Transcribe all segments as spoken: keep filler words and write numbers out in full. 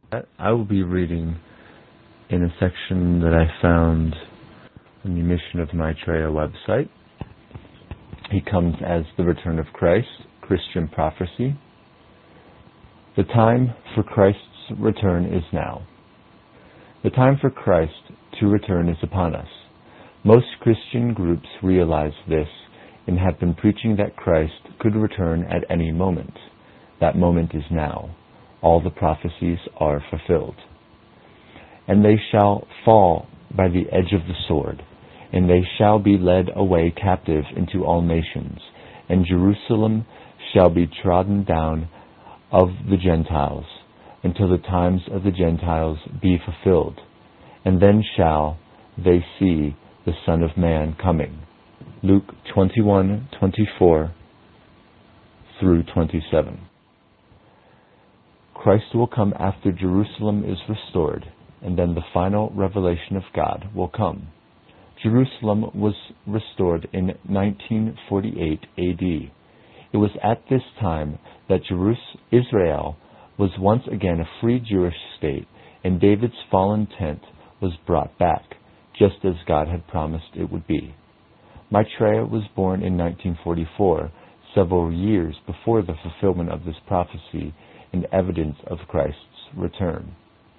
I will be reading in a section that I found on the Mission of Maitreya website. He comes as the return of Christ, Christian prophecy. The time for Christ's return is now. The time for Christ to return is upon us. Most Christian groups realize this and have been preaching that Christ could return at any moment. That moment is now. All the prophecies are fulfilled. And they shall fall by the edge of the sword, and they shall be led away captive into all nations, and Jerusalem shall be trodden down of the Gentiles, until the times of the Gentiles be fulfilled. And then shall they see the Son of Man coming. Luke twenty-one twenty-four through twenty-seven. Christ will come after Jerusalem is restored, and then the final revelation of God will come. Jerusalem was restored in nineteen forty-eight A D. It was at this time that Jerus- Israel was once again a free Jewish state, and David's fallen tent was brought back, just as God had promised it would be. Maitreya was born in nineteen forty-four, several years before the fulfillment of this prophecy and evidence of Christ's return.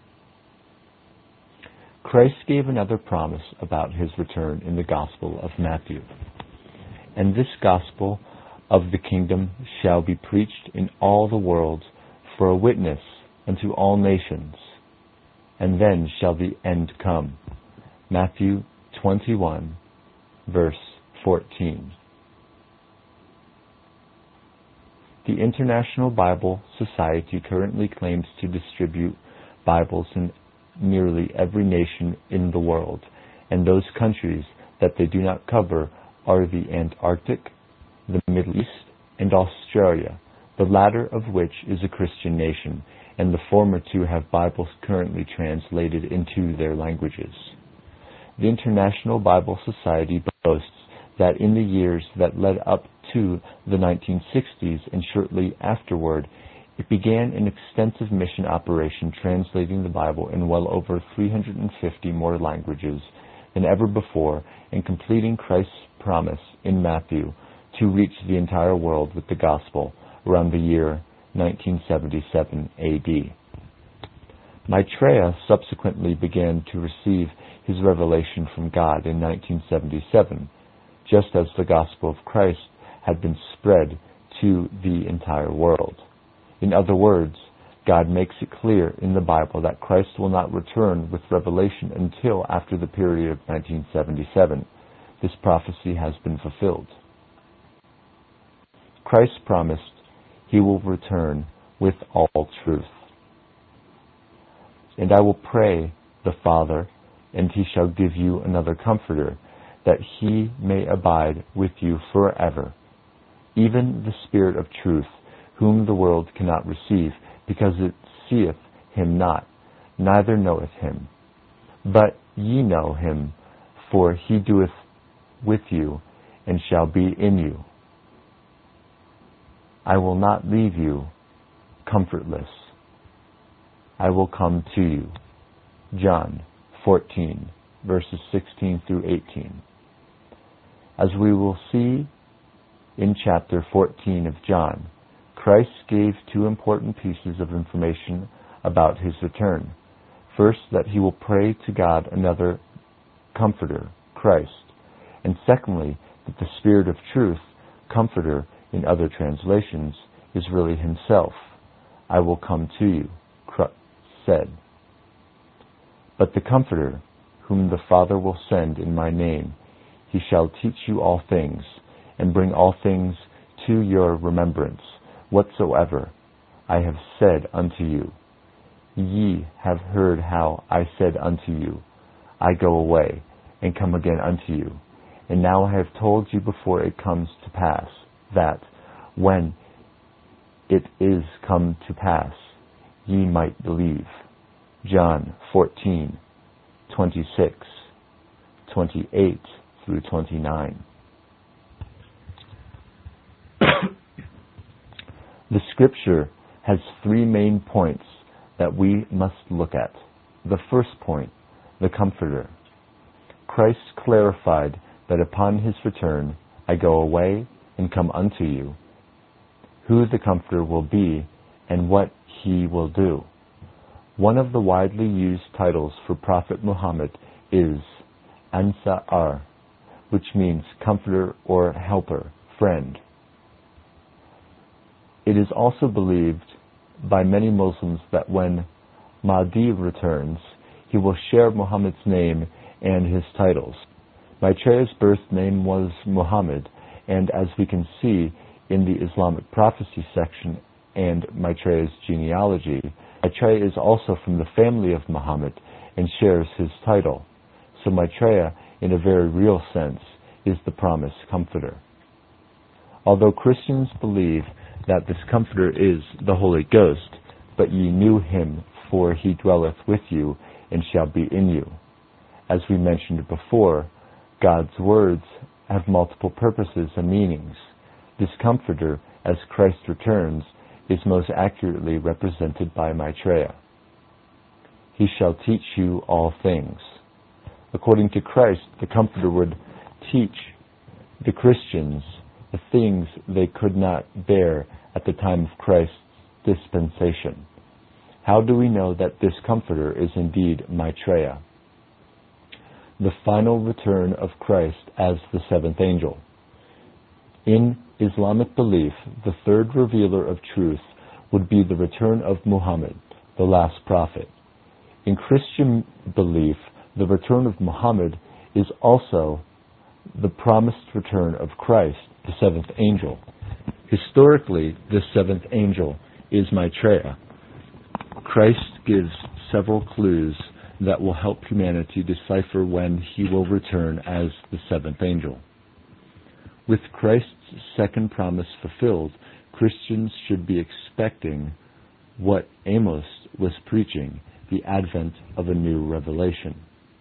Christ gave another promise about his return in the Gospel of Matthew. And this gospel of the kingdom shall be preached in all the world for a witness unto all nations, and then shall the end come. Matthew twenty-one, verse fourteen. The International Bible Society currently claims to distribute Bibles in nearly every nation in the world, and those countries that they do not cover are the Antarctic, the Middle East, and Australia, the latter of which is a Christian nation, and the former two have Bibles currently translated into their languages. The International Bible Society boasts that in the years that led up to the nineteen sixties and shortly afterward, it began an extensive mission operation translating the Bible in well over three hundred fifty more languages than ever before, and completing Christ's promise in Matthew to reach the entire world with the gospel around the year nineteen seventy-seven A D. Maitreya subsequently began to receive his revelation from God in nineteen seventy-seven, just as the gospel of Christ had been spread to the entire world. In other words, God makes it clear in the Bible that Christ will not return with revelation until after the period of nineteen seventy-seven. This prophecy has been fulfilled. Christ promised he will return with all truth. And I will pray the Father, and he shall give you another Comforter, that he may abide with you forever, even the Spirit of truth, whom the world cannot receive, because it seeth him not, neither knoweth him. But ye know him, for he doeth with you, and shall be in you. I will not leave you comfortless. I will come to you. John fourteen, verses sixteen through eighteen. As we will see in chapter fourteen of John, Christ gave two important pieces of information about his return. First, that he will pray to God another Comforter, Christ. And secondly, that the Spirit of truth, Comforter in other translations, is really himself. I will come to you, Christ said. But the Comforter, whom the Father will send in my name, he shall teach you all things, and bring all things to your remembrance, whatsoever I have said unto you. Ye have heard how I said unto you, I go away, and come again unto you. And now I have told you before it comes to pass, that, when it is come to pass, ye might believe. John fourteen, twenty-six, twenty-eight through twenty-nine. The scripture has three main points that we must look at. The first point, the Comforter. Christ clarified that upon his return, I go away and come unto you. Who the Comforter will be and what he will do. One of the widely used titles for Prophet Muhammad is Ansar, which means comforter or helper, friend. It is also believed by many Muslims that when Mahdi returns, he will share Muhammad's name and his titles. Maitreya's birth name was Muhammad, and as we can see in the Islamic prophecy section and Maitreya's genealogy, Maitreya is also from the family of Muhammad and shares his title. So Maitreya, in a very real sense, is the promised Comforter. Although Christians believe that this Comforter is the Holy Ghost, but ye knew him, for he dwelleth with you and shall be in you. As we mentioned before, God's words have multiple purposes and meanings. This Comforter, as Christ returns, is most accurately represented by Maitreya. He shall teach you all things. According to Christ, the Comforter would teach the Christians the things they could not bear at the time of Christ's dispensation. How do we know that this Comforter is indeed Maitreya? The final return of Christ as the seventh angel. In Islamic belief, the third revealer of truth would be the return of Muhammad, the last prophet. In Christian belief, the return of Muhammad is also the promised return of Christ, the seventh angel. Historically, this seventh angel is Maitreya. Christ gives several clues that will help humanity decipher when he will return as the seventh angel. With Christ's second promise fulfilled, Christians should be expecting what Amos was preaching, the advent of a new revelation.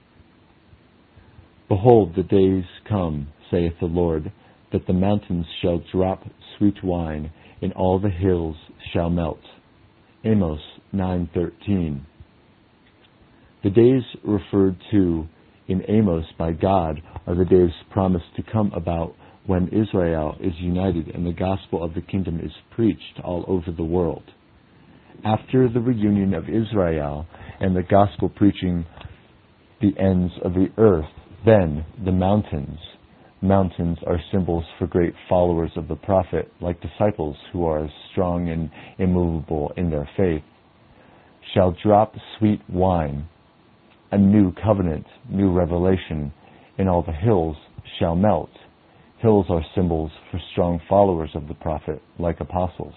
Behold, the days come, saith the Lord, that the mountains shall drop sweet wine, and all the hills shall melt. Amos nine thirteen. The days referred to in Amos by God are the days promised to come about when Israel is united and the gospel of the kingdom is preached all over the world. After the reunion of Israel and the gospel preaching the ends of the earth, then the mountains. Mountains are symbols for great followers of the prophet, like disciples who are strong and immovable in their faith, shall drop sweet wine, a new covenant, new revelation, and all the hills shall melt. Hills are symbols for strong followers of the prophet, like apostles.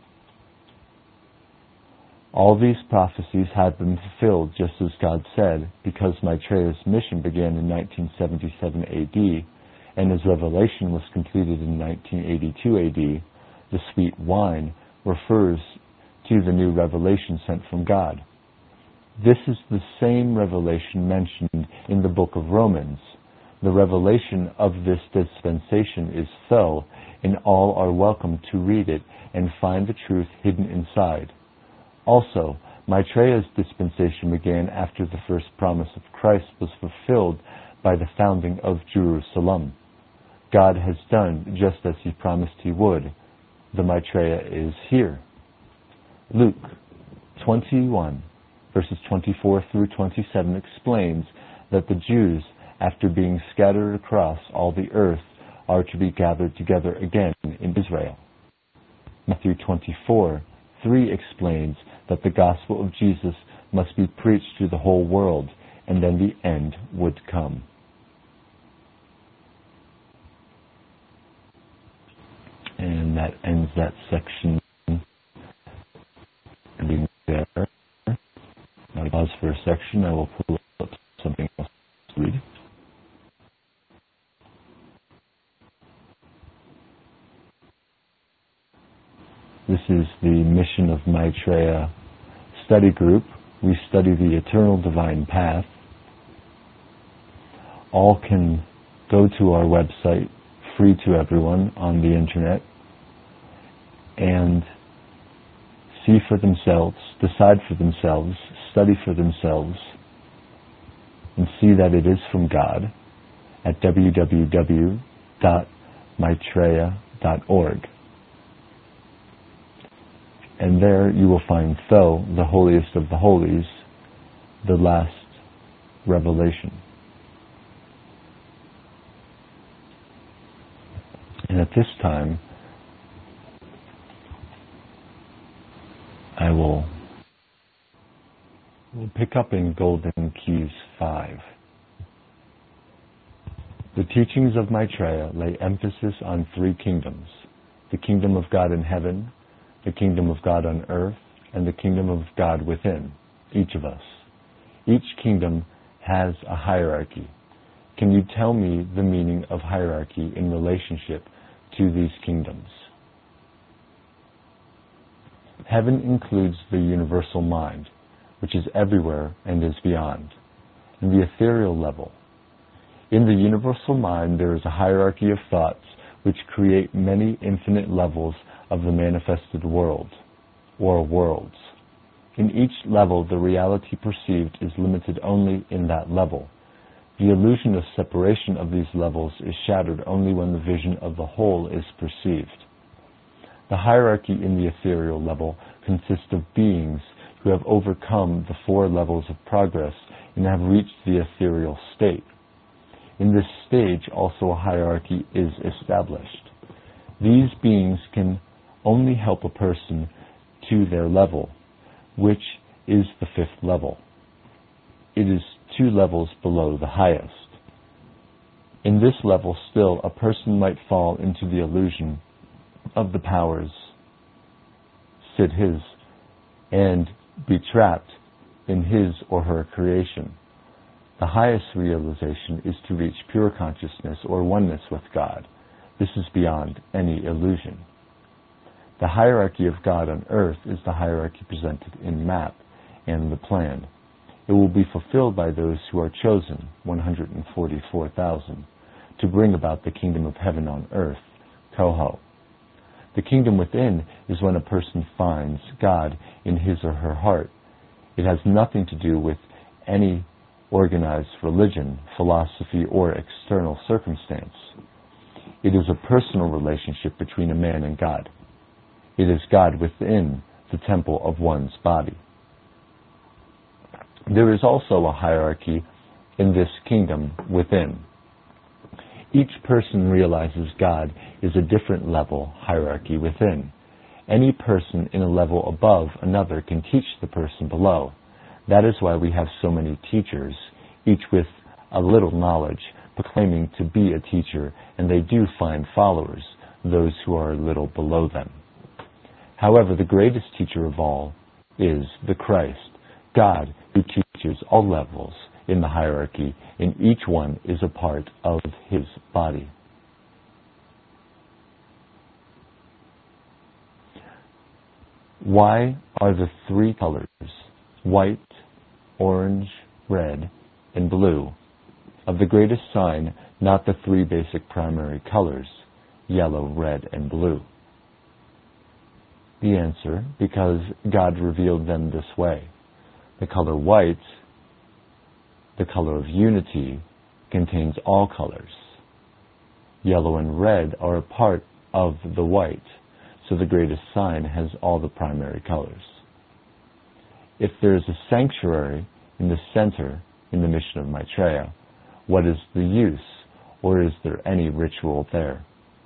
All these prophecies had been fulfilled just as God said, because Maitreya's mission began in nineteen seventy-seven A D, and his revelation was completed in nineteen eighty-two A D. The sweet wine refers to the new revelation sent from God. This is the same revelation mentioned in the book of Romans. The revelation of this dispensation is so, and all are welcome to read it and find the truth hidden inside. Also, Maitreya's dispensation began after the first promise of Christ was fulfilled by the founding of Jerusalem. God has done just as he promised he would. The Maitreya is here. Luke twenty-one, verses twenty-four through twenty-seven explains that the Jews, after being scattered across all the earth, are to be gathered together again in Israel. Matthew twenty-four, three explains that the gospel of Jesus must be preached to the whole world, and then the end would come. And that ends that section. There. I'll pause for a section. I will pull up something else to read. This is the Mission of Maitreya study group. We study the eternal divine path. All can go to our website, free to everyone on the internet, and see for themselves, decide for themselves, study for themselves, and see that it is from God at w w w dot maitreya dot org. And there you will find Tho, the holiest of the holies, the last revelation. And at this time, I will we'll pick up in Golden Keys five. The teachings of Maitreya lay emphasis on three kingdoms: the kingdom of God in heaven, the kingdom of God on earth, and the kingdom of God within each of us. Each kingdom has a hierarchy. Can you tell me the meaning of hierarchy in relationship to these kingdoms? Heaven includes the universal mind, which is everywhere and is beyond, and the ethereal level. In the universal mind there is a hierarchy of thoughts which create many infinite levels of the manifested world, or worlds. In each level the reality perceived is limited only in that level. The illusion of separation of these levels is shattered only when the vision of the whole is perceived. The hierarchy in the ethereal level consists of beings who have overcome the four levels of progress and have reached the ethereal state. In this stage also a hierarchy is established. These beings can only help a person to their level, which is the fifth level. It is two levels below the highest. In this level still, a person might fall into the illusion of the powers, sit his, and be trapped in his or her creation. The highest realization is to reach pure consciousness or oneness with God. This is beyond any illusion. The hierarchy of God on earth is the hierarchy presented in map and the plan. It will be fulfilled by those who are chosen, one hundred forty-four thousand, to bring about the kingdom of heaven on earth, Toho. The kingdom within is when a person finds God in his or her heart. It has nothing to do with any organized religion, philosophy, or external circumstance. It is a personal relationship between a man and God. It is God within the temple of one's body. There is also a hierarchy in this kingdom within. Each person realizes God is a different level hierarchy within. Any person in a level above another can teach the person below. That is why we have so many teachers, each with a little knowledge, proclaiming to be a teacher, and they do find followers, those who are a little below them. However, the greatest teacher of all is the Christ, God, who teaches all levels in the hierarchy, and each one is a part of his body. Why are the three colors, white, orange, red, and blue, of the greatest sign not the three basic primary colors, yellow, red, and blue? The answer, because God revealed them this way. The color white, the color of unity, contains all colors. Yellow and red are a part of the white, so the greatest sign has all the primary colors. If there is a sanctuary in the center in the mission of Maitreya, what is the use, or is there any ritual there?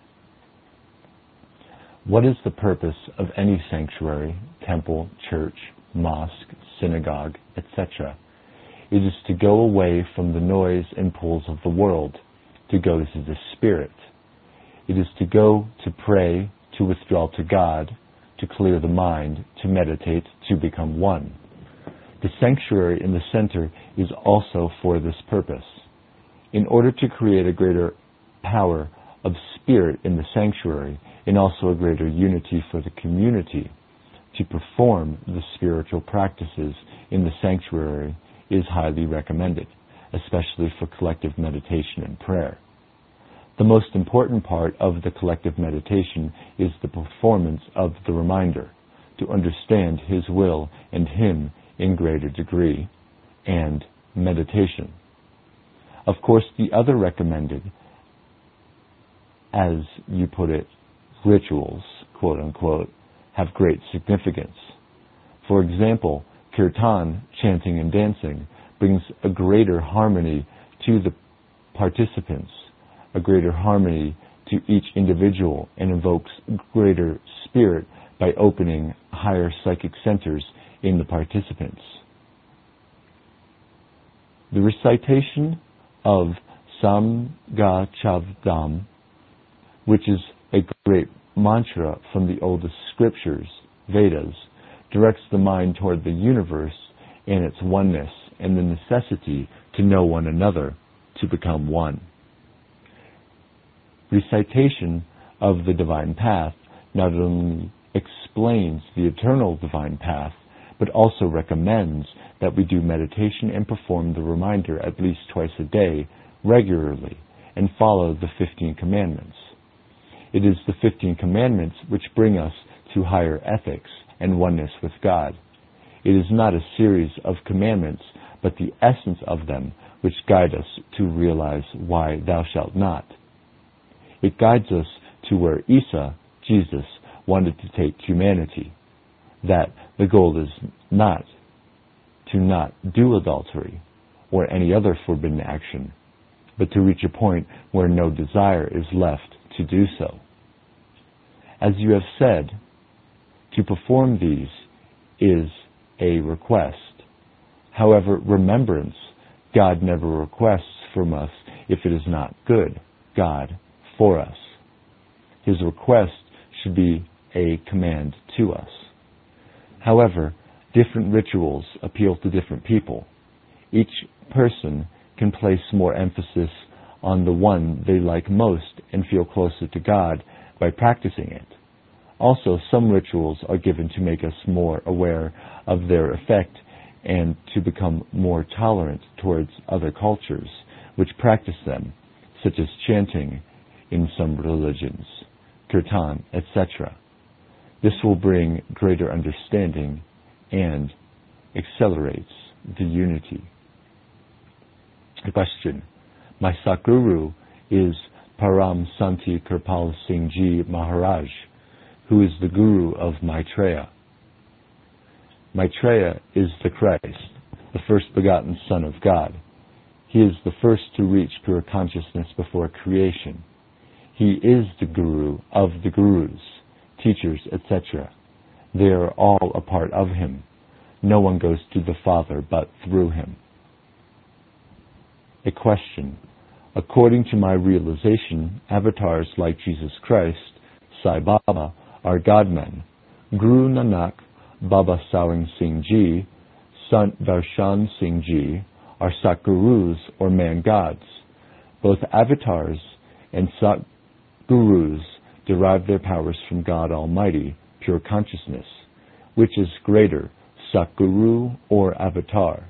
What is the purpose of any sanctuary, temple, church, mosque, synagogue, et cetera? It is to go away from the noise and pulls of the world, to go to the Spirit. It is to go to pray, to withdraw to God, to clear the mind, to meditate, to become one. The sanctuary in the center is also for this purpose. In order to create a greater power of spirit in the sanctuary, and also a greater unity for the community, to perform the spiritual practices in the sanctuary is highly recommended, especially for collective meditation and prayer. The most important part of the collective meditation is the performance of the reminder, to understand His will and Him in greater degree, and meditation. Of course, the other recommended, as you put it, rituals, quote unquote, have great significance. For example, kirtan, chanting and dancing, brings a greater harmony to the participants, a greater harmony to each individual, and invokes greater spirit by opening higher psychic centers in the participants. The recitation of Samga Chavdam, which is a great mantra from the oldest scriptures, Vedas, directs the mind toward the universe and its oneness and the necessity to know one another, to become one. Recitation of the divine path not only explains the eternal divine path, but also recommends that we do meditation and perform the reminder at least twice a day, regularly, and follow the fifteen commandments. It is the fifteen commandments which bring us to higher ethics and oneness with God. It is not a series of commandments, but the essence of them which guide us to realize why thou shalt not. It guides us to where Isa, Jesus, wanted to take humanity, that the goal is not to not do adultery or any other forbidden action, but to reach a point where no desire is left to do so. As you have said, to perform these is a request. However, remembrance, God never requests from us if it is not good, God, for us. His request should be a command to us. However, different rituals appeal to different people. Each person can place more emphasis on the one they like most and feel closer to God by practicing it. Also, some rituals are given to make us more aware of their effect and to become more tolerant towards other cultures which practice them, such as chanting in some religions, kirtan, et cetera. This will bring greater understanding and accelerates the unity. Question. My Satguru is Param Santi Kirpal Singh Ji Maharaj, who is the Guru of Maitreya. Maitreya is the Christ, the first begotten Son of God. He is the first to reach pure consciousness before creation. He is the Guru of the Gurus, teachers, et cetera. They are all a part of him. No one goes to the Father but through him. A question. According to my realization, avatars like Jesus Christ, Sai Baba, are God-men. Guru Nanak, Baba Sawing Singh Ji, Sant Darshan Singh Ji are Satgurus or man-gods. Both avatars and Satgurus derive their powers from God Almighty, pure consciousness. Which is greater, Satguru or avatar?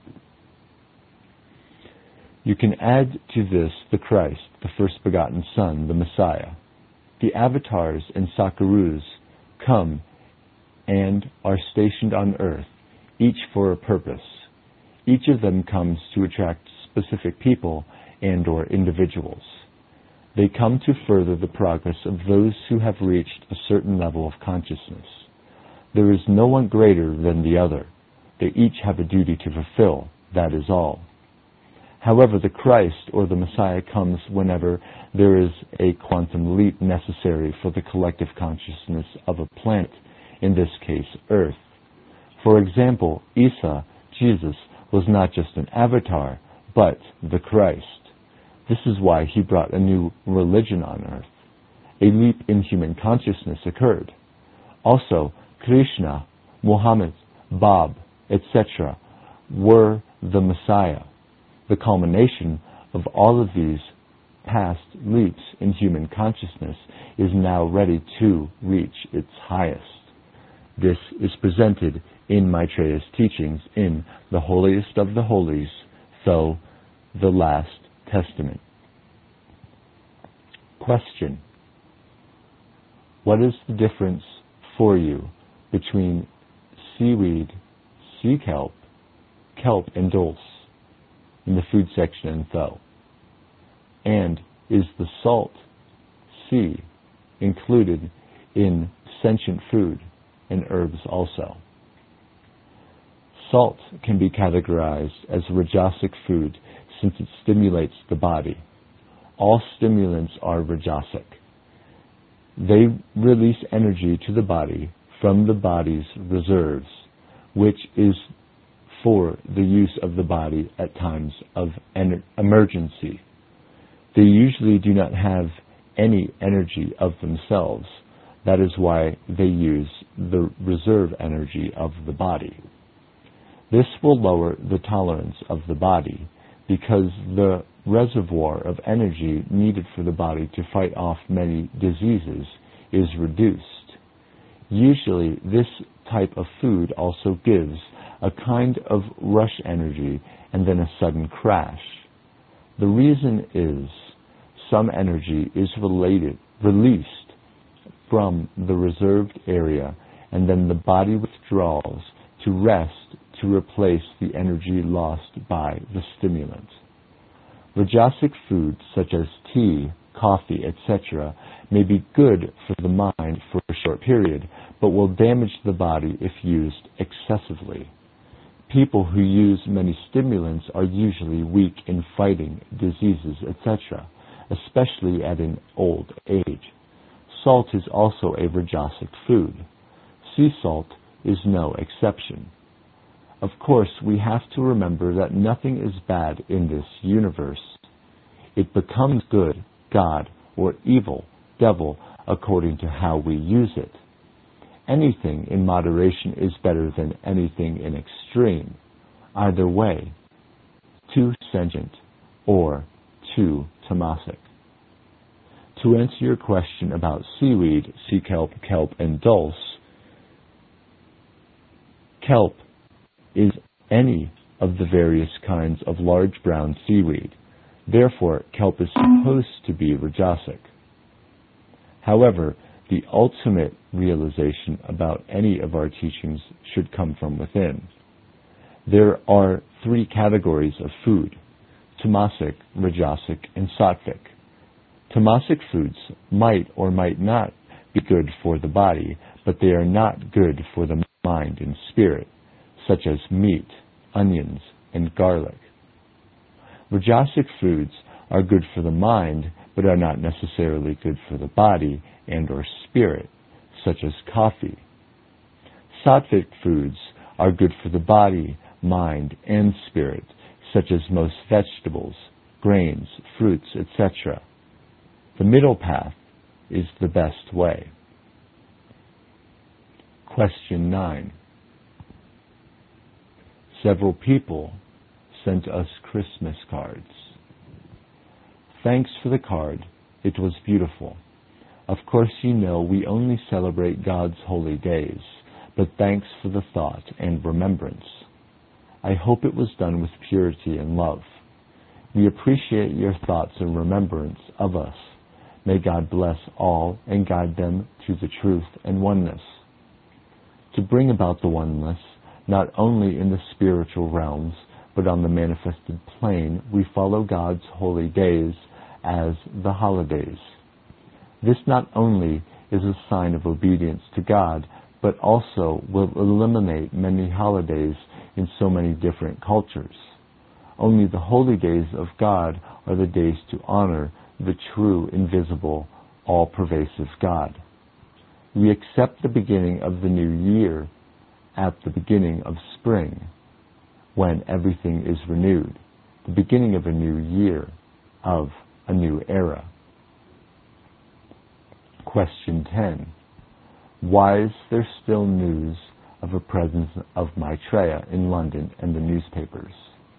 You can add to this the Christ, the first begotten Son, the Messiah. The avatars and Satgurus come and are stationed on earth, each for a purpose. Each of them comes to attract specific people and or individuals. They come to further the progress of those who have reached a certain level of consciousness. There is no one greater than the other. They each have a duty to fulfill, that is all. However, the Christ or the Messiah comes whenever there is a quantum leap necessary for the collective consciousness of a planet, in this case, Earth. For example, Isa, Jesus, was not just an avatar, but the Christ. This is why he brought a new religion on Earth. A leap in human consciousness occurred. Also, Krishna, Muhammad, Bab, et cetera were the Messiah. The culmination of all of these past leaps in human consciousness is now ready to reach its highest. This is presented in Maitreya's teachings in the Holiest of the Holies, though the Last Testament. Question. What is the difference for you between seaweed, sea kelp, kelp and dulse in the food section in Tho? And is the salt sea included in sentient food and herbs also? Salt can be categorized as rajasic food since it stimulates the body. All stimulants are rajasic. They release energy to the body from the body's reserves, which is for the use of the body at times of en- emergency. They usually do not have any energy of themselves. That is why they use the reserve energy of the body. This will lower the tolerance of the body because the reservoir of energy needed for the body to fight off many diseases is reduced. Usually, this type of food also gives a kind of rush energy and then a sudden crash. The reason is some energy is related, released from the reserved area, and then the body withdraws to rest to replace the energy lost by the stimulant. Rajasic foods such as tea, coffee, et cetera may be good for the mind for a short period, but will damage the body if used excessively. People who use many stimulants are usually weak in fighting diseases, et cetera, especially at an old age. Salt is also a rajasic food. Sea salt is no exception. Of course, we have to remember that nothing is bad in this universe. It becomes good, God, or evil, devil, according to how we use it. Anything in moderation is better than anything in extreme. Either way, too sentient or too tamasic. To answer your question about seaweed, sea kelp, kelp, and dulse, kelp is any of the various kinds of large brown seaweed. Therefore, kelp is supposed to be rajasic. However, the ultimate realization about any of our teachings should come from within. There are three categories of food: tamasic, rajasic, and sattvic. Tamasic foods might or might not be good for the body, but they are not good for the mind and spirit, such as meat, onions, and garlic. Rajasic foods are good for the mind, but are not necessarily good for the body and or spirit, such as coffee. Sattvic foods are good for the body, mind, and spirit, such as most vegetables, grains, fruits, et cetera. The middle path is the best way. Question nine. Several people sent us Christmas cards. Thanks for the card. It was beautiful. Of course, you know we only celebrate God's holy days, but thanks for the thought and remembrance. I hope it was done with purity and love. We appreciate your thoughts and remembrance of us. May God bless all and guide them to the truth and oneness. To bring about the oneness, not only in the spiritual realms, but on the manifested plane, we follow God's holy days as the holidays. This not only is a sign of obedience to God, but also will eliminate many holidays in so many different cultures. Only the holy days of God are the days to honor the true, invisible, all-pervasive God. We accept the beginning of the new year at the beginning of spring, when everything is renewed, the beginning of a new year, of a new era. Question ten. Why is there still news of a presence of Maitreya in London and the newspapers?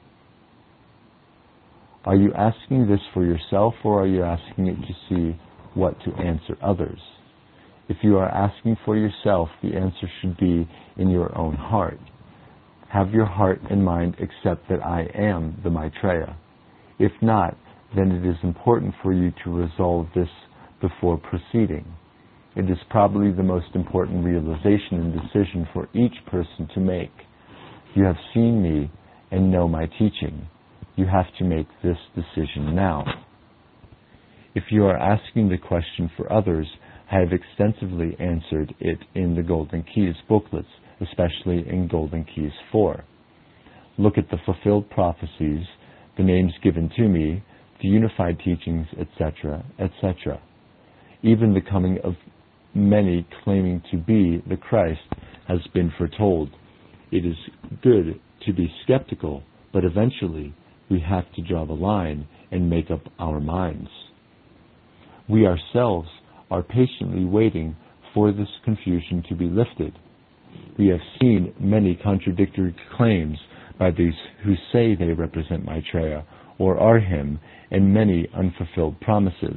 Are you asking this for yourself, or are you asking it to see what to answer others? If you are asking for yourself, the answer should be in your own heart. Have your heart and mind accept that I am the Maitreya. If not, then it is important for you to resolve this before proceeding. It is probably the most important realization and decision for each person to make. You have seen me and know my teaching. You have to make this decision now. If you are asking the question for others, I have extensively answered it in the Golden Keys booklets, especially in Golden Keys four. Look at the fulfilled prophecies, the names given to me, the unified teachings, et cetera, et cetera. Even the coming of many claiming to be the Christ has been foretold. It is good to be skeptical, but eventually we have to draw the line and make up our minds. We ourselves are patiently waiting for this confusion to be lifted. We have seen many contradictory claims by these who say they represent Maitreya or are him, and many unfulfilled promises.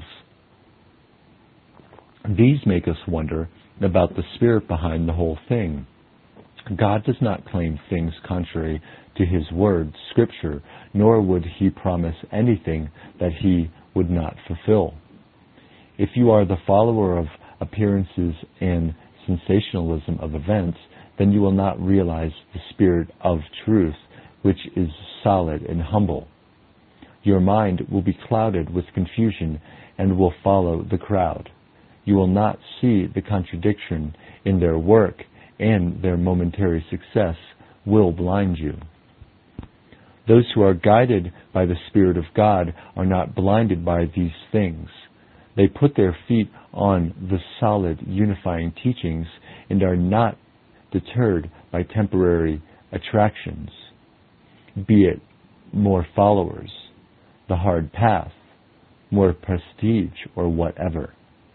These make us wonder about the spirit behind the whole thing. God does not claim things contrary to His word, Scripture, nor would He promise anything that He would not fulfill. If you are the follower of appearances and sensationalism of events, then you will not realize the spirit of truth, which is solid and humble. Your mind will be clouded with confusion and will follow the crowd. You will not see the contradiction in their work, and their momentary success will blind you. Those who are guided by the Spirit of God are not blinded by these things. They put their feet on the solid, unifying teachings and are not deterred by temporary attractions, be it more followers, the hard path, more prestige, or whatever.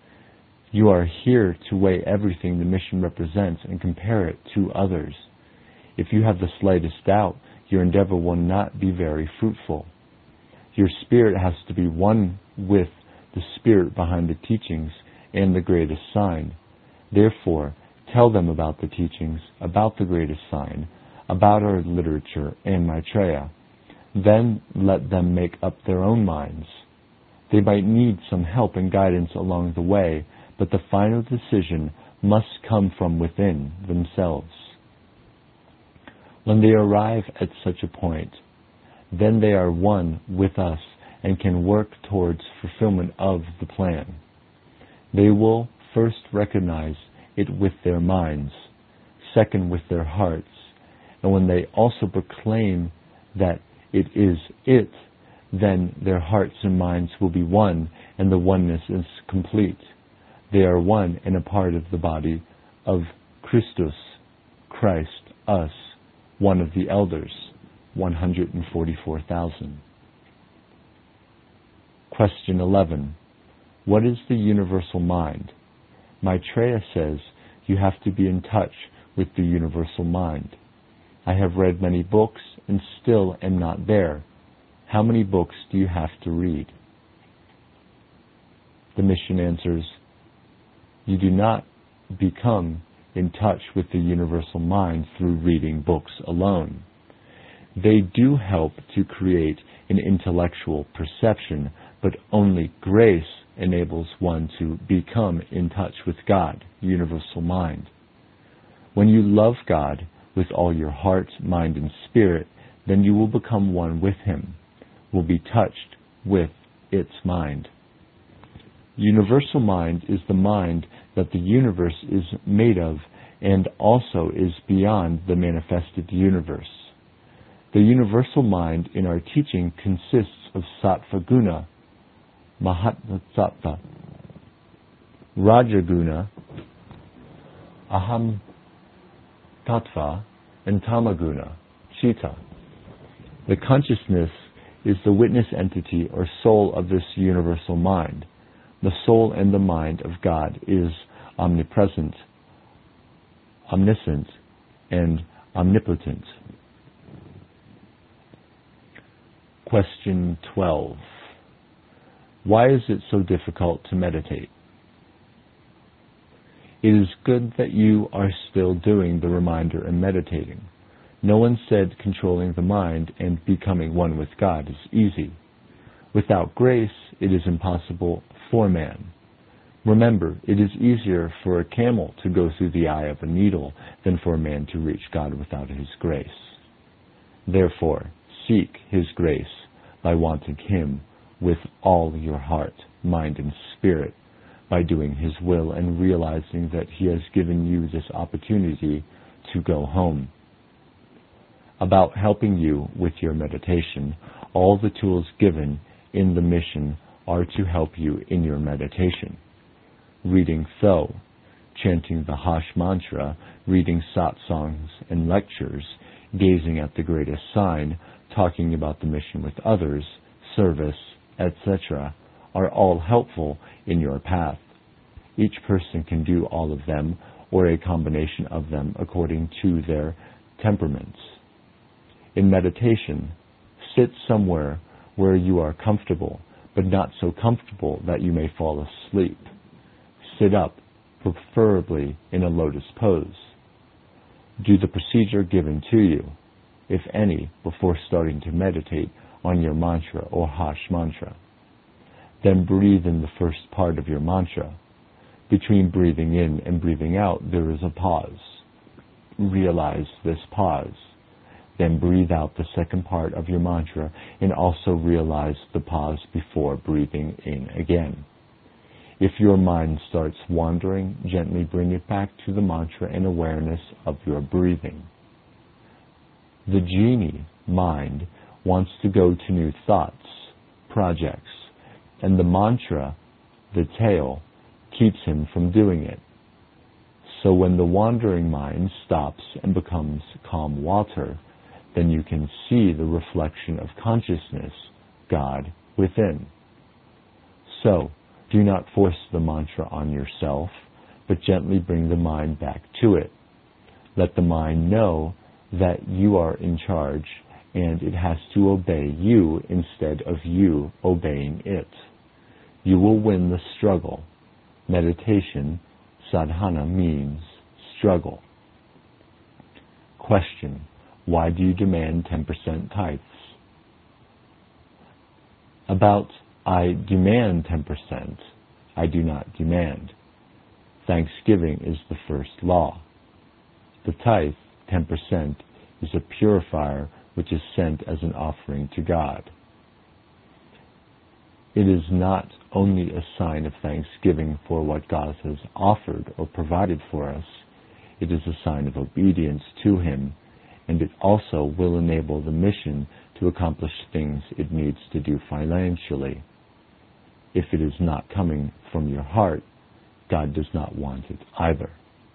You are here to weigh everything the mission represents and compare it to others. If you have the slightest doubt, your endeavor will not be very fruitful. Your spirit has to be one with the spirit behind the teachings and the greatest sign. Therefore, tell them about the teachings, about the greatest sign, about our literature and Maitreya. Then let them make up their own minds. They might need some help and guidance along the way, but the final decision must come from within themselves. When they arrive at such a point, then they are one with us and can work towards fulfillment of the plan. They will first recognize it with their minds, second with their hearts, and when they also proclaim that it is it, then their hearts and minds will be one, and the oneness is complete. They are one and a part of the body of Christus, Christ, us, one of the elders, one hundred forty-four thousand. Question eleven. What is the universal mind? Maitreya says you have to be in touch with the universal mind. I have read many books and still am not there. How many books do you have to read? The mission answers, you do not become in touch with the universal mind through reading books alone. They do help to create an intellectual perception, but only grace enables one to become in touch with God, universal mind. When you love God with all your heart, mind, and spirit, then you will become one with Him, will be touched with its mind. Universal mind is the mind that the universe is made of and also is beyond the manifested universe. The universal mind in our teaching consists of Sattva Guna, Mahatma-sattva, Rajaguna, Aham Tattva, and Tamaguna, Chitta. The consciousness is the witness entity or soul of this universal mind. The soul and the mind of God is omnipresent, omniscient, and omnipotent. Question twelve. Why is it so difficult to meditate? It is good that you are still doing the reminder and meditating. No one said controlling the mind and becoming one with God is easy. Without grace, it is impossible for man. Remember, it is easier for a camel to go through the eye of a needle than for a man to reach God without His grace. Therefore, seek His grace by wanting Him with all your heart, mind, and spirit, by doing His will and realizing that He has given you this opportunity to go home. About helping you with your meditation, all the tools given in the mission are to help you in your meditation. Reading Tho, chanting the Hash mantra, reading satsangs and lectures, gazing at the greatest sign, talking about the mission with others, service, et cetera, are all helpful in your path. Each person can do all of them, or a combination of them according to their temperaments. In meditation, sit somewhere where you are comfortable, but not so comfortable that you may fall asleep. Sit up, preferably in a lotus pose. Do the procedure given to you, if any, before starting to meditate on your mantra or Hash mantra. Then breathe in the first part of your mantra. Between breathing in and breathing out, there is a pause. Realize this pause. Then breathe out the second part of your mantra and also realize the pause before breathing in again. If your mind starts wandering, gently bring it back to the mantra and awareness of your breathing. The genie, mind, wants to go to new thoughts, projects, and the mantra, the tail, keeps him from doing it. So when the wandering mind stops and becomes calm water, then you can see the reflection of consciousness, God, within. So, do not force the mantra on yourself, but gently bring the mind back to it. Let the mind know that you are in charge and it has to obey you instead of you obeying it. You will win the struggle. Meditation, sadhana, means struggle. Question: why do you demand ten percent tithes? About I demand ten percent, I do not demand. Thanksgiving is the first law. The tithe, ten percent, is a purifier which is sent as an offering to God. It is not only a sign of thanksgiving for what God has offered or provided for us, it is a sign of obedience to Him, and it also will enable the mission to accomplish things it needs to do financially. If it is not coming from your heart, God does not want it either.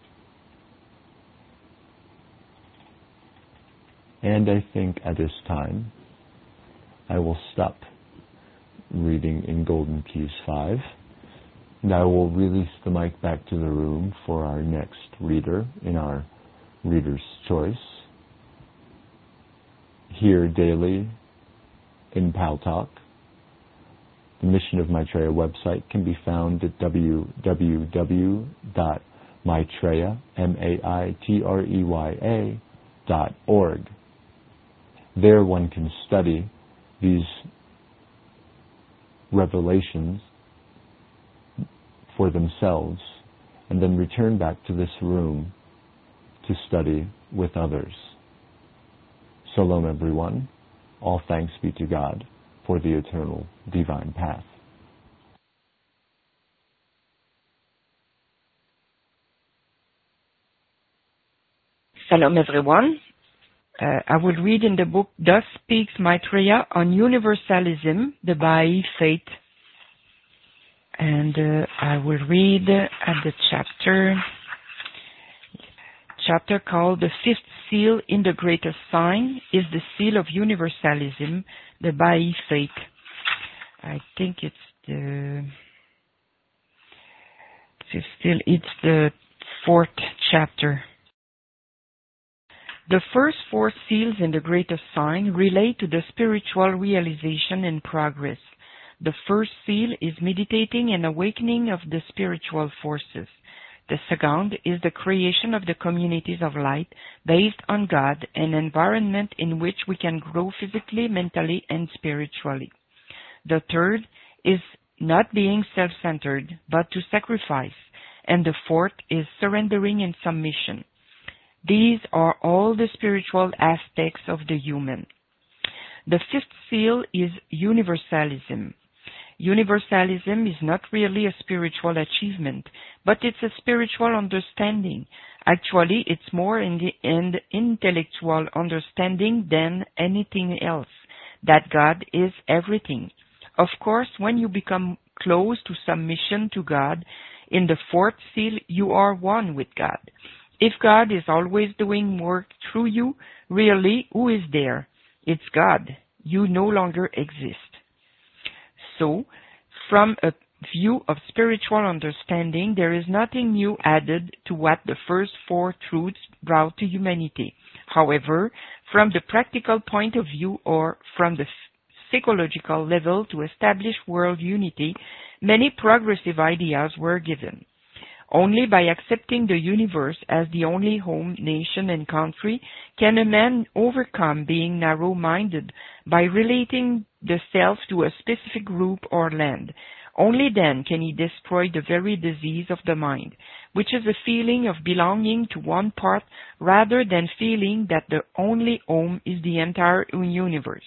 And I think at this time, I will stop reading in Golden Keys five, and I will release the mic back to the room for our next reader in our Reader's Choice, here daily in Paltalk. The Mission of Maitreya website can be found at w w w dot maitreya, M A I T R E Y A, dot org. There one can study these revelations for themselves and then return back to this room to study with others. Shalom, everyone. All thanks be to God for the eternal divine path. Shalom, everyone. Uh, I will read in the book Thus Speaks Maitreya on Universalism, the Baha'i Faith. And uh, I will read at the chapter, chapter called The Fifth Seal in the Greatest Sign is the Seal of Universalism, the Baha'i Faith. I think it's the fifth seal, it's the fourth chapter. The first four seals in the greatest sign relate to the spiritual realization and progress. The first seal is meditating and awakening of the spiritual forces. The second is the creation of the communities of light based on God, an environment in which we can grow physically, mentally, and spiritually. The third is not being self-centered, but to sacrifice. And the fourth is surrendering and submission. These are all the spiritual aspects of the human. The fifth seal is universalism. Universalism is not really a spiritual achievement, but it's a spiritual understanding. Actually, it's more in the in intellectual understanding than anything else, that God is everything. Of course, when you become close to submission to God, in the fourth seal, you are one with God. If God is always doing work through you, really, who is there? It's God. You no longer exist. So, from a view of spiritual understanding, there is nothing new added to what the first four truths brought to humanity. However, from the practical point of view or from the psychological level to establish world unity, many progressive ideas were given. Only by accepting the universe as the only home, nation, and country can a man overcome being narrow-minded by relating the self to a specific group or land. Only then can he destroy the very disease of the mind, which is a feeling of belonging to one part rather than feeling that the only home is the entire universe.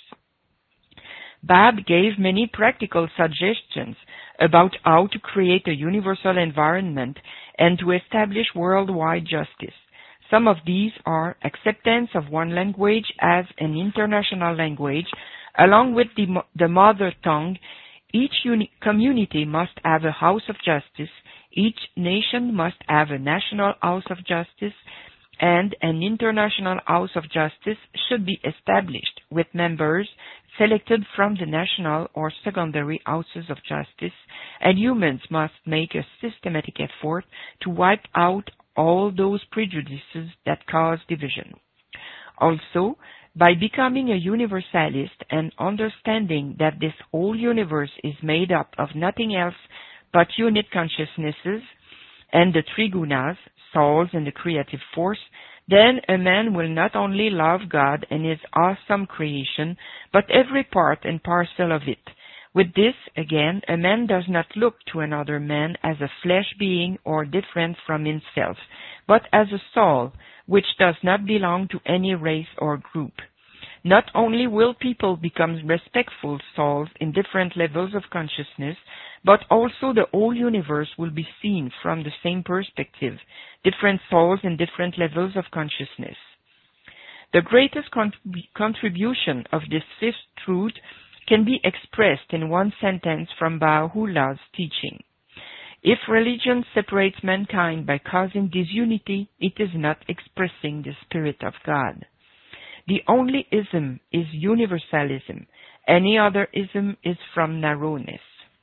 Bab gave many practical suggestions about how to create a universal environment and to establish worldwide justice. Some of these are acceptance of one language as an international language, along with the, the mother tongue. Each uni- community must have a house of justice, each nation must have a national house of justice, and an international house of justice should be established with members selected from the national or secondary houses of justice, and humans must make a systematic effort to wipe out all those prejudices that cause division. Also, by becoming a universalist and understanding that this whole universe is made up of nothing else but unit consciousnesses and the three gunas, souls and the creative force, then a man will not only love God and his awesome creation, but every part and parcel of it. With this, again, a man does not look to another man as a flesh being or different from himself, but as a soul, which does not belong to any race or group. Not only will people become respectful souls in different levels of consciousness, but also the whole universe will be seen from the same perspective, different souls in different levels of consciousness. The greatest con- contribution of this fifth truth can be expressed in one sentence from Baha'u'llah's teaching. If religion separates mankind by causing disunity, it is not expressing the spirit of God. The only ism is universalism. Any other ism is from narrowness.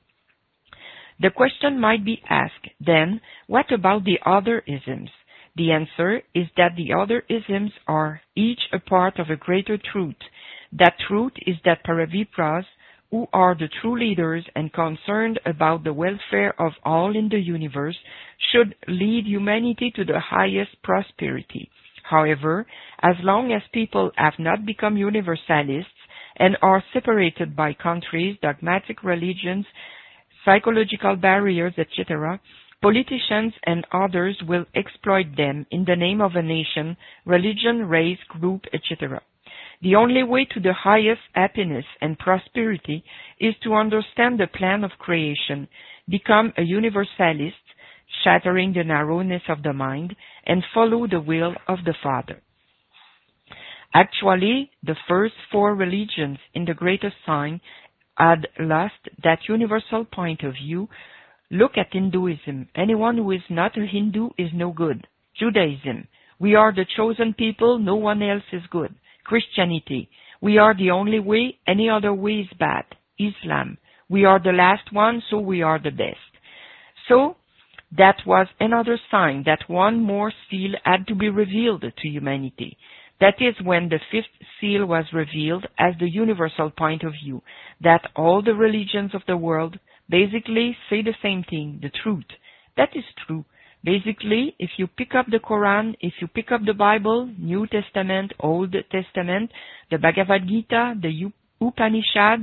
The question might be asked, then, what about the other isms? The answer is that the other isms are each a part of a greater truth. That truth is that Paravipras, who are the true leaders and concerned about the welfare of all in the universe, should lead humanity to the highest prosperity. However, as long as people have not become universalists and are separated by countries, dogmatic religions, psychological barriers, et cetera, politicians and others will exploit them in the name of a nation, religion, race, group, et cetera. The only way to the highest happiness and prosperity is to understand the plan of creation, become a universalist, shattering the narrowness of the mind, and follow the will of the Father. Actually, the first four religions in the greatest sign had lost that universal point of view. Look at Hinduism. Anyone who is not a Hindu is no good. Judaism. We are the chosen people. No one else is good. Christianity. We are the only way. Any other way is bad. Islam. We are the last one, so we are the best. So, that was another sign that one more seal had to be revealed to humanity. That is when the fifth seal was revealed as the universal point of view, that all the religions of the world basically say the same thing, the truth. That is true. Basically, if you pick up the Quran, if you pick up the Bible, New Testament, Old Testament, the Bhagavad Gita, the Upanishads,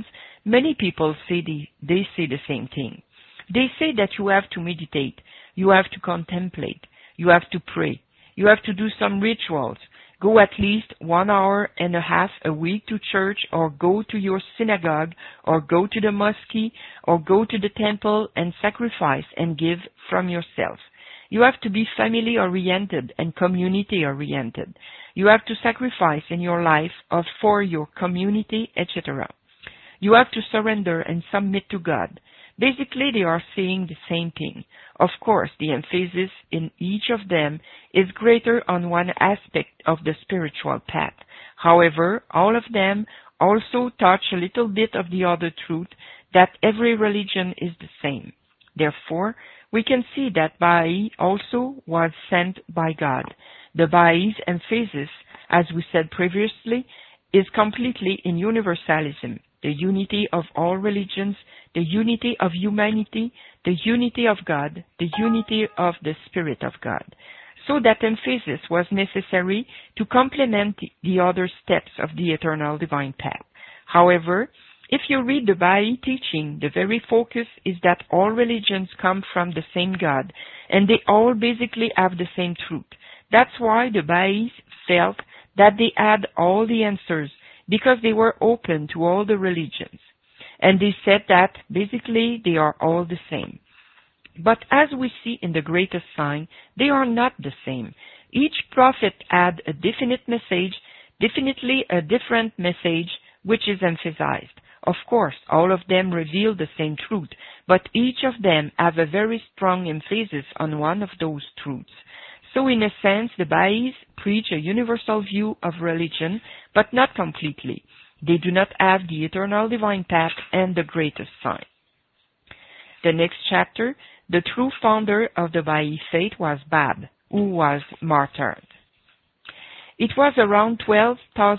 Many people say the, they say the same thing. They say that you have to meditate, you have to contemplate, you have to pray, you have to do some rituals, go at least one hour and a half a week to church, or go to your synagogue, or go to the mosque, or go to the temple and sacrifice and give from yourself. You have to be family-oriented and community-oriented. You have to sacrifice in your life of for your community, et cetera. You have to surrender and submit to God. Basically, they are saying the same thing. Of course, the emphasis in each of them is greater on one aspect of the spiritual path. However, all of them also touch a little bit of the other truth, that every religion is the same. Therefore, we can see that Baha'i also was sent by God. The Baha'is' emphasis, as we said previously, is completely in universalism, the unity of all religions, the unity of humanity, the unity of God, the unity of the Spirit of God. So that emphasis was necessary to complement the other steps of the eternal divine path. However, if you read the Baha'i teaching, the very focus is that all religions come from the same God, and they all basically have the same truth. That's why the Baha'is felt that they had all the answers, because they were open to all the religions. And they said that basically they are all the same. But as we see in the greatest sign, they are not the same. Each prophet had a definite message, definitely a different message, which is emphasized. Of course, all of them reveal the same truth, but each of them have a very strong emphasis on one of those truths. So in a sense, the Baha'is preach a universal view of religion, but not completely. They do not have the eternal divine path and the greatest sign. The next chapter, the true founder of the Baha'i faith was Bab, who was martyred. It was around twelve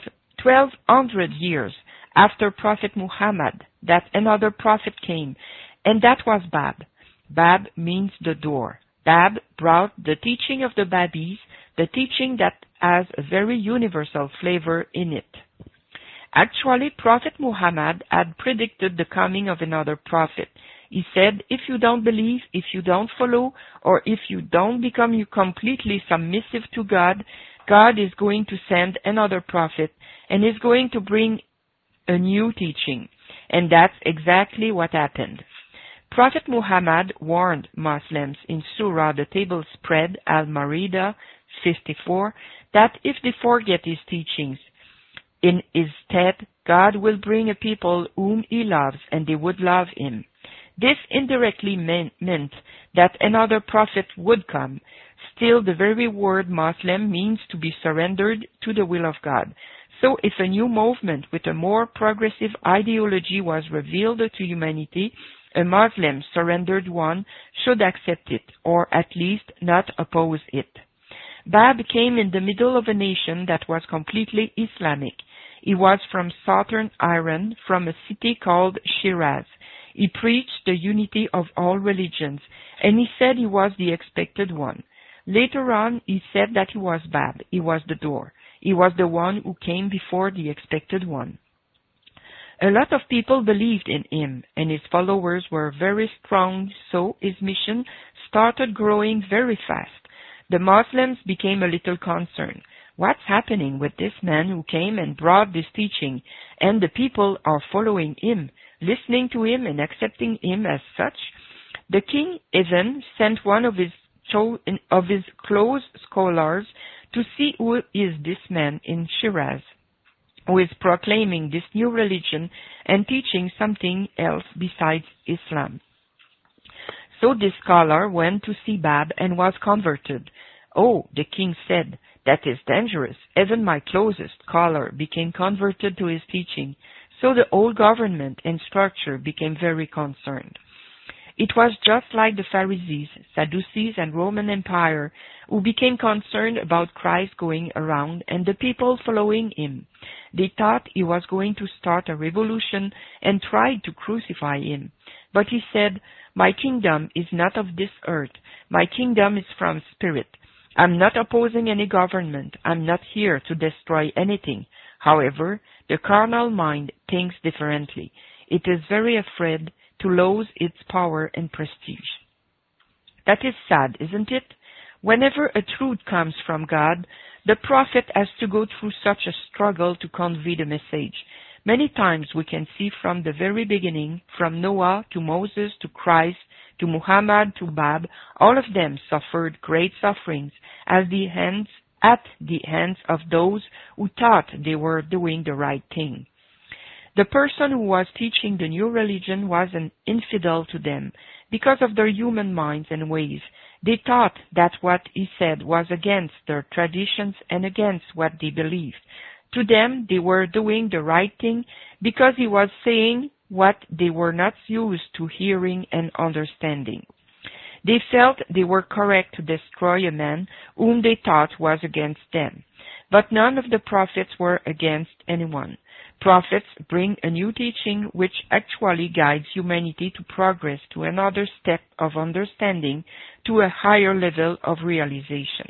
hundred years after Prophet Muhammad that another prophet came, and that was Bab. Bab means the door. Bab brought the teaching of the Babis, the teaching that has a very universal flavor in it. Actually, Prophet Muhammad had predicted the coming of another prophet. He said, if you don't believe, if you don't follow, or if you don't become you completely submissive to God, God is going to send another prophet and is going to bring a new teaching. And that's exactly what happened. Prophet Muhammad warned Muslims in Surah the Table Spread Al-Ma'idah fifty-four that if they forget his teachings, in his stead, God will bring a people whom he loves and they would love him. This indirectly meant, meant that another prophet would come. Still, the very word Muslim means to be surrendered to the will of God. So if a new movement with a more progressive ideology was revealed to humanity, a Muslim surrendered one should accept it, or at least not oppose it. Bab came in the middle of a nation that was completely Islamic. He was from southern Iran, from a city called Shiraz. He preached the unity of all religions, and he said he was the expected one. Later on, he said that he was Bab. He was the door. He was the one who came before the expected one. A lot of people believed in him, and his followers were very strong, so his mission started growing very fast. The Muslims became a little concerned. What's happening with this man who came and brought this teaching, and the people are following him, listening to him and accepting him as such? The king even sent one of his, cho- of his close scholars to see who is this man in Shiraz, who is proclaiming this new religion and teaching something else besides Islam. So this scholar went to see Bab and was converted. Oh, the king said, that is dangerous. Even my closest scholar became converted to his teaching. So the whole government and structure became very concerned. It was just like the Pharisees, Sadducees, and Roman Empire, who became concerned about Christ going around and the people following him. They thought he was going to start a revolution and tried to crucify him. But he said, my kingdom is not of this earth. My kingdom is from spirit. I'm not opposing any government. I'm not here to destroy anything. However, the carnal mind thinks differently. it is very afraid to lose its power and prestige. That is sad, isn't it? Whenever a truth comes from God, the prophet has to go through such a struggle to convey the message. Many times we can see from the very beginning, from Noah to Moses to Christ to Muhammad to Bab, all of them suffered great sufferings as the hands, at the hands of those who thought they were doing the right thing. The person who was teaching the new religion was an infidel to them because of their human minds and ways. They thought that what he said was against their traditions and against what they believed. To them, they were doing the right thing because he was saying what they were not used to hearing and understanding. They felt they were correct to destroy a man whom they thought was against them. But none of the prophets were against anyone. Prophets bring a new teaching which actually guides humanity to progress to another step of understanding, to a higher level of realization.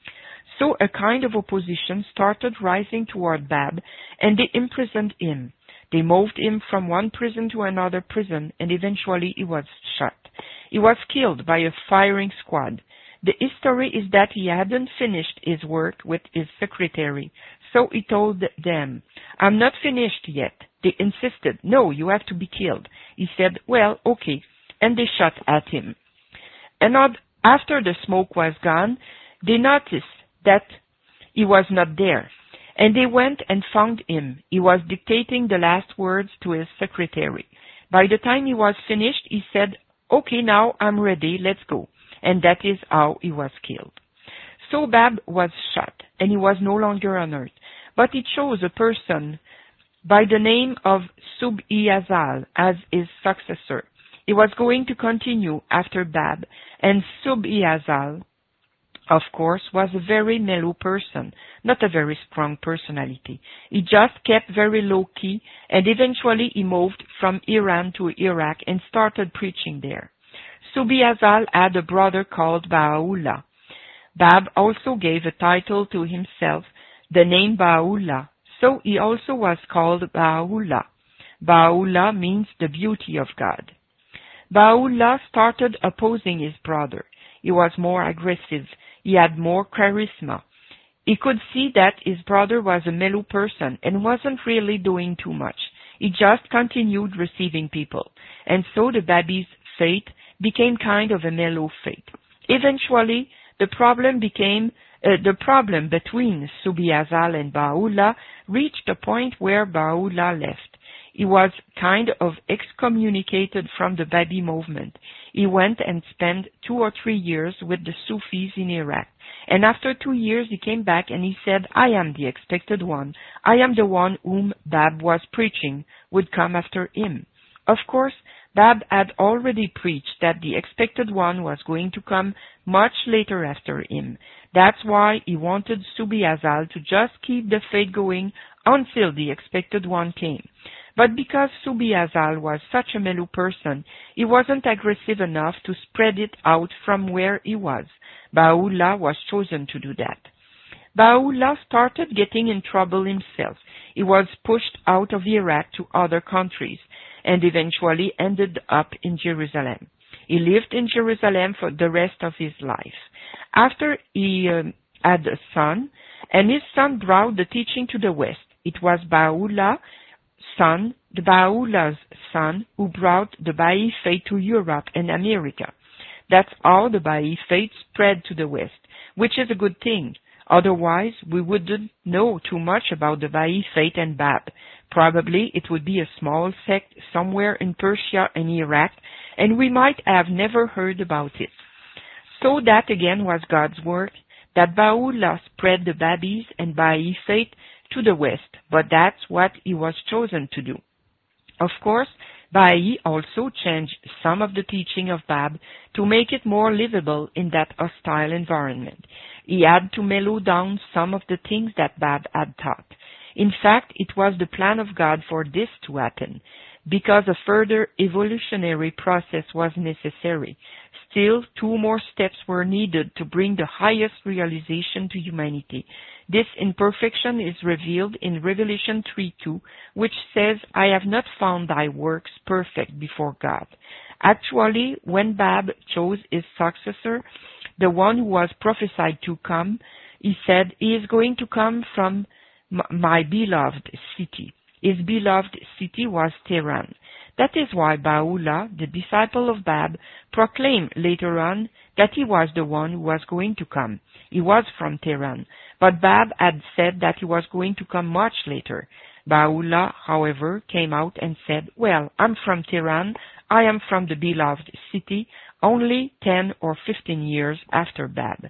So a kind of opposition started rising toward Bab, and they imprisoned him. They moved him from one prison to another prison, and eventually he was shot. He was killed by a firing squad. The history is that he hadn't finished his work with his secretary, so he told them, "I'm not finished yet." They insisted, "No, you have to be killed." He said, "Well, okay," and they shot at him. And after the smoke was gone, they noticed that he was not there, and they went and found him. He was dictating the last words to his secretary. By the time he was finished, he said, "Okay, now I'm ready, let's go." And that is how he was killed. So Bab was shot, and he was no longer on earth, but he chose a person by the name of Sub-Iazal as his successor. He was going to continue after Bab, and Sub-Iazal, of course, was a very mellow person, not a very strong personality. He just kept very low-key, and eventually he moved from Iran to Iraq and started preaching there. Sub-Iazal had a brother called Baha'u'llah. Bab also gave a title to himself, the name Baha'u'llah, so he also was called Baha'u'llah. Baha'u'llah means the beauty of God. Baha'u'llah started opposing his brother. He was more aggressive. He had more charisma. He could see that his brother was a mellow person and wasn't really doing too much. He just continued receiving people. And so the Babi's fate became kind of a mellow fate. Eventually, the problem became uh, the problem between Sub-Iazal and Baha'u'llah reached a point where Baha'u'llah left. He was kind of excommunicated from the Babi movement. He went and spent two or three years with the Sufis in Iraq. And after two years he came back and he said, "I am the expected one. I am the one whom Bab was preaching would come after him." Of course, Bab had already preached that the expected one was going to come much later after him. That's why he wanted Sub-Iazal to just keep the faith going until the expected one came. But because Sub-Iazal was such a mellow person, he wasn't aggressive enough to spread it out from where he was. Baha'u'llah was chosen to do that. Baha'u'llah started getting in trouble himself. He was pushed out of Iraq to other countries and eventually ended up in Jerusalem. He lived in Jerusalem for the rest of his life. After he um, had a son, and his son brought the teaching to the West. It was Baha'u'llah's son, the Baha'u'llah's son, who brought the Baha'i faith to Europe and America. That's how the Baha'i faith spread to the West, which is a good thing. Otherwise, we wouldn't know too much about the Baha'i faith and Bab. Probably it would be a small sect somewhere in Persia and Iraq, and we might have never heard about it. So that again was God's work, that Baha'u'llah spread the Babis and Baha'i faith to the West, but that's what he was chosen to do. Of course, Baha'i also changed some of the teaching of Bab to make it more livable in that hostile environment. He had to mellow down some of the things that Bab had taught. In fact, it was the plan of God for this to happen, because a further evolutionary process was necessary. Still, two more steps were needed to bring the highest realization to humanity. This imperfection is revealed in Revelation three two, which says, I have not found thy works perfect before God. Actually, when Bab chose his successor, the one who was prophesied to come, he said, he is going to come from m- my beloved city. His beloved city was Tehran. That is why Baha'u'llah, the disciple of Bab, proclaimed later on that he was the one who was going to come. He was from Tehran, but Bab had said that he was going to come much later. Baha'u'llah, however, came out and said, well, I'm from Tehran, I am from the beloved city, only ten or fifteen years after Bab.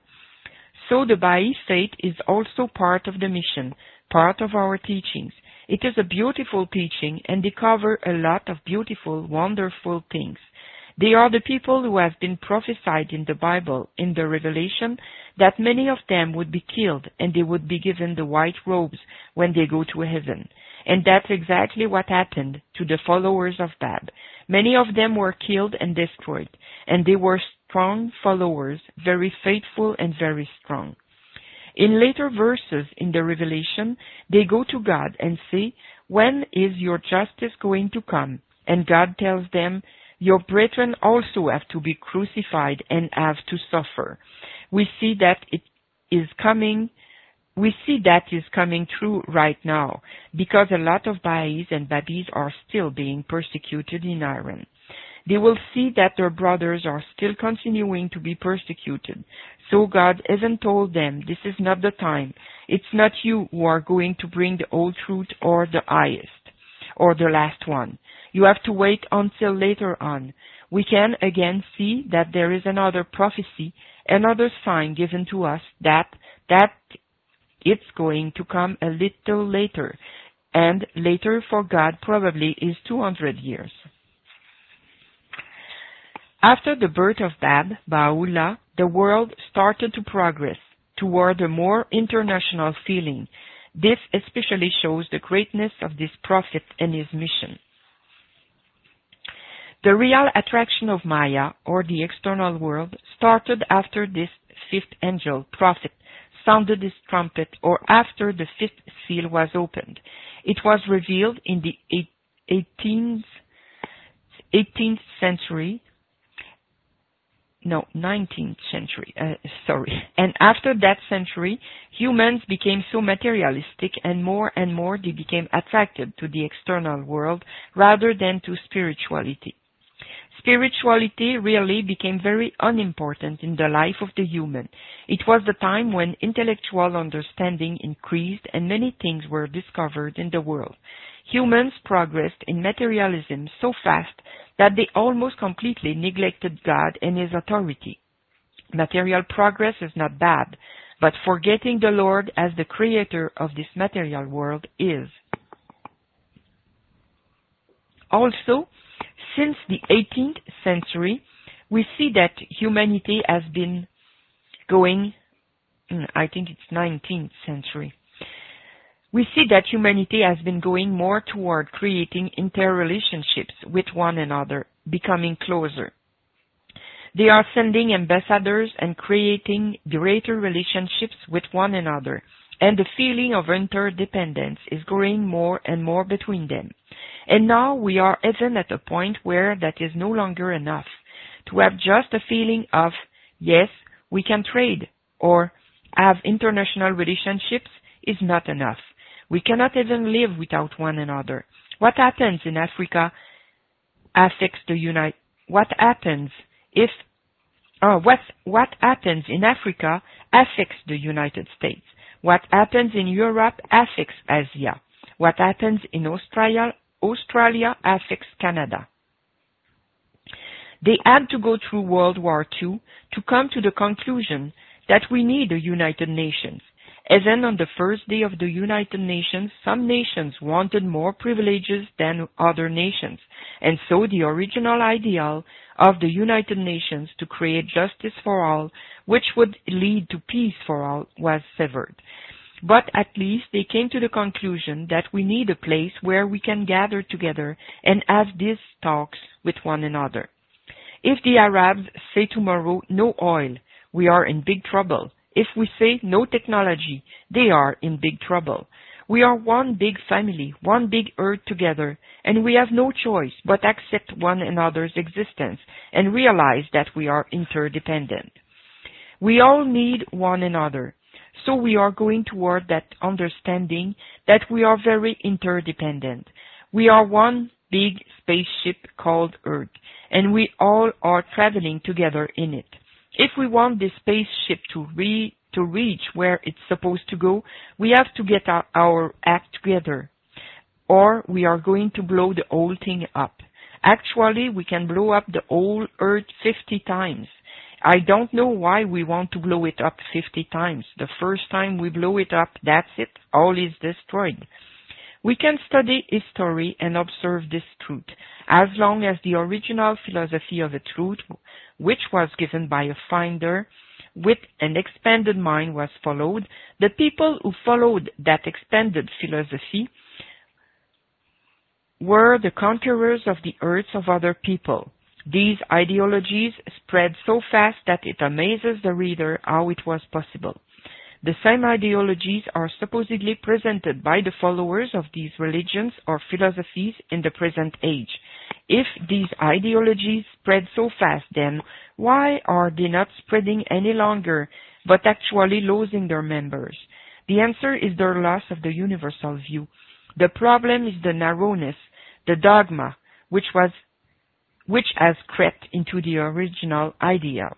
So the Baha'i faith is also part of the mission, part of our teachings. It is a beautiful teaching, and they cover a lot of beautiful, wonderful things. They are the people who have been prophesied in the Bible, in the Revelation, that many of them would be killed and they would be given the white robes when they go to heaven. And that's exactly what happened to the followers of Bab. Many of them were killed and destroyed, and they were strong followers, very faithful and very strong. In later verses in the Revelation, they go to God and say, when is your justice going to come? And God tells them, your brethren also have to be crucified and have to suffer. We see that it is coming, we see that is coming true right now, because a lot of Baha'is and Babis are still being persecuted in Iran. They will see that their brothers are still continuing to be persecuted. So God hasn't told them, this is not the time. It's not you who are going to bring the whole truth or the highest, or the last one. You have to wait until later on. We can again see that there is another prophecy, another sign given to us that, that it's going to come a little later. And later for God probably is two hundred years. After the birth of Bab, Baha'u'llah, the world started to progress toward a more international feeling. This especially shows the greatness of this prophet and his mission. The real attraction of Maya, or the external world, started after this fifth angel, prophet, sounded his trumpet, or after the fifth seal was opened. It was revealed in the eighteenth, eighteenth century, no, nineteenth century, uh, sorry. And after that century, humans became so materialistic, and more and more they became attracted to the external world rather than to spirituality. Spirituality really became very unimportant in the life of the human. It was the time when intellectual understanding increased and many things were discovered in the world. Humans progressed in materialism so fast that they almost completely neglected God and His authority. Material progress is not bad, but forgetting the Lord as the creator of this material world is. Also, since the eighteenth century, we see that humanity has been going, I think it's nineteenth century, we see that humanity has been going more toward creating interrelationships with one another, becoming closer. They are sending ambassadors and creating greater relationships with one another, and the feeling of interdependence is growing more and more between them. And now we are even at a point where that is no longer enough. To have just a feeling of, yes, we can trade, or have international relationships is not enough. We cannot even live without one another. What happens in Africa affects the United. What happens if uh, what what happens in Africa affects the United States. What happens in Europe affects Asia. What happens in Australia Australia affects Canada. They had to go through World War Two to come to the conclusion that we need the United Nations. Even on the first day of the United Nations, some nations wanted more privileges than other nations, and so the original ideal of the United Nations to create justice for all, which would lead to peace for all, was severed. But at least they came to the conclusion that we need a place where we can gather together and have these talks with one another. If the Arabs say tomorrow, no oil, we are in big trouble. If we say no technology, they are in big trouble. We are one big family, one big earth together, and we have no choice but accept one another's existence and realize that we are interdependent. We all need one another, so we are going toward that understanding that we are very interdependent. We are one big spaceship called Earth, and we all are traveling together in it. If we want this spaceship to re to reach where it's supposed to go, we have to get our, our act together, or we are going to blow the whole thing up. Actually, we can blow up the whole Earth fifty times. I don't know why we want to blow it up fifty times. The first time we blow it up, that's it, all is destroyed. We can study history and observe this truth. As long as the original philosophy of the truth, which was given by a finder with an expanded mind, was followed, the people who followed that expanded philosophy were the conquerors of the earths of other people. These ideologies spread so fast that it amazes the reader how it was possible. The same ideologies are supposedly presented by the followers of these religions or philosophies in the present age. If these ideologies spread so fast, then why are they not spreading any longer, but actually losing their members? The answer is their loss of the universal view. The problem is the narrowness, the dogma, which was which has crept into the original idea.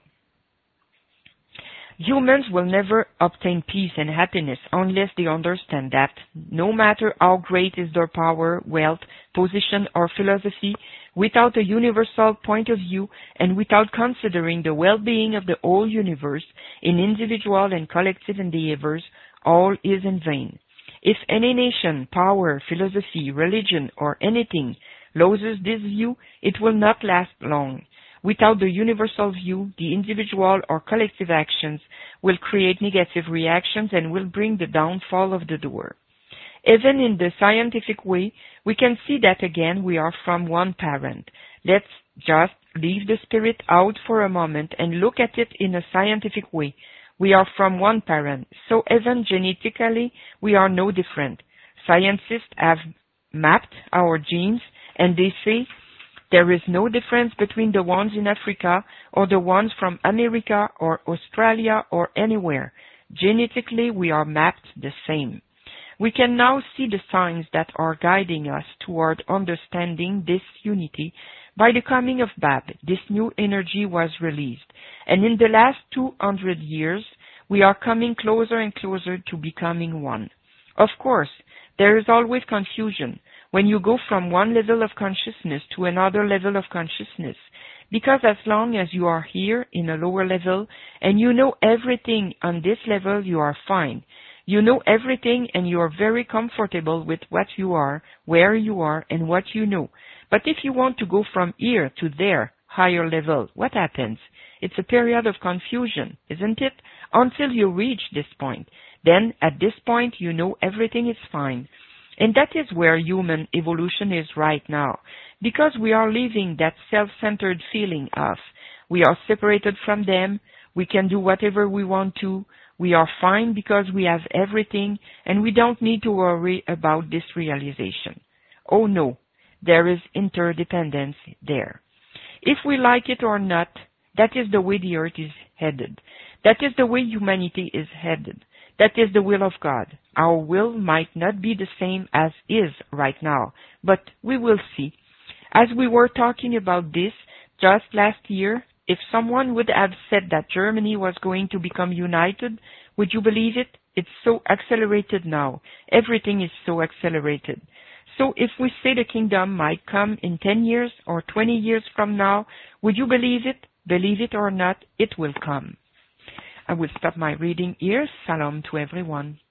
Humans will never obtain peace and happiness unless they understand that, no matter how great is their power, wealth, position, or philosophy, without a universal point of view and without considering the well-being of the whole universe in individual and collective endeavors, all is in vain. If any nation, power, philosophy, religion, or anything loses this view, it will not last long. Without the universal view, the individual or collective actions will create negative reactions and will bring the downfall of the doer. Even in the scientific way, we can see that again we are from one parent. Let's just leave the spirit out for a moment and look at it in a scientific way. We are from one parent, so even genetically we are no different. Scientists have mapped our genes and they say there is no difference between the ones in Africa or the ones from America or Australia or anywhere. Genetically, we are mapped the same. We can now see the signs that are guiding us toward understanding this unity. By the coming of Bab, this new energy was released, and in the last two hundred years, we are coming closer and closer to becoming one. Of course, there is always confusion when you go from one level of consciousness to another level of consciousness, because as long as you are here in a lower level and you know everything on this level, you are fine. You know everything and you are very comfortable with what you are, where you are, and what you know. But if you want to go from here to there, higher level, what happens? It's a period of confusion, isn't it? Until you reach this point. Then, at this point, you know everything is fine. And that is where human evolution is right now, because we are living that self-centered feeling of we are separated from them, we can do whatever we want to, we are fine because we have everything, and we don't need to worry about this realization. Oh no, there is interdependence there. If we like it or not, that is the way the earth is headed. That is the way humanity is headed. That is the will of God. Our will might not be the same as is right now, but we will see. As we were talking about this just last year, if someone would have said that Germany was going to become united, would you believe it? It's so accelerated now. Everything is so accelerated. So if we say the kingdom might come in ten years or twenty years from now, would you believe it? Believe it or not, it will come. I will stop my reading here. Salam to everyone.